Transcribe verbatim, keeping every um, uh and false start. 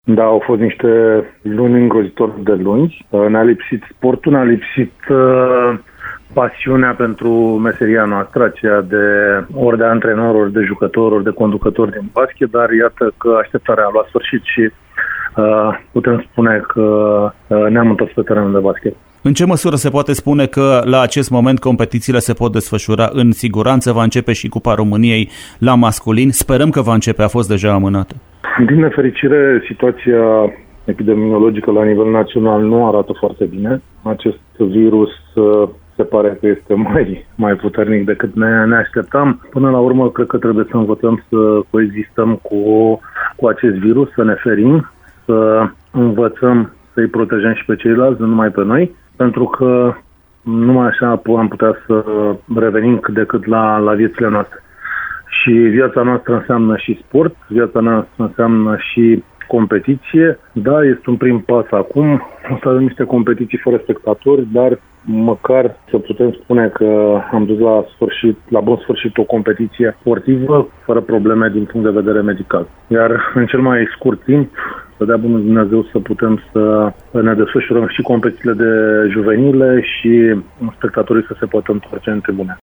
Da, au fost niște luni îngrozitori de lungi. Ne-a lipsit sportul, ne-a lipsit uh, pasiunea pentru meseria noastră, aceea de ori de antrenor, ori de jucător, ori de conducător din basket, dar iată că așteptarea a luat sfârșit și uh, putem spune că uh, ne-am întors pe terenul de basket. În ce măsură se poate spune că la acest moment competițiile se pot desfășura în siguranță? Va începe și Cupa României la masculin. Sperăm că va începe, a fost deja amânată. Din nefericire, situația epidemiologică la nivel național nu arată foarte bine. Acest virus se pare că este mai, mai puternic decât ne, ne așteptam. Până la urmă, cred că trebuie să învățăm să coexistăm cu, cu acest virus, să ne ferim, să învățăm să-i protejăm și pe ceilalți, nu numai pe noi, pentru că numai așa am putea să revenim cât de cât la, la viețile noastre. Și viața noastră înseamnă și sport, viața noastră înseamnă și competiție. Da, este un prim pas acum, o să avem niște competiții fără spectatori, dar măcar să putem spune că am dus la sfârșit, la bun sfârșit o competiție sportivă, fără probleme din punct de vedere medical. Iar în cel mai scurt timp, să dea bunul Dumnezeu să putem să ne desfășurăm și competițiile de juvenile și spectatorii să se poată întoarce în tribune.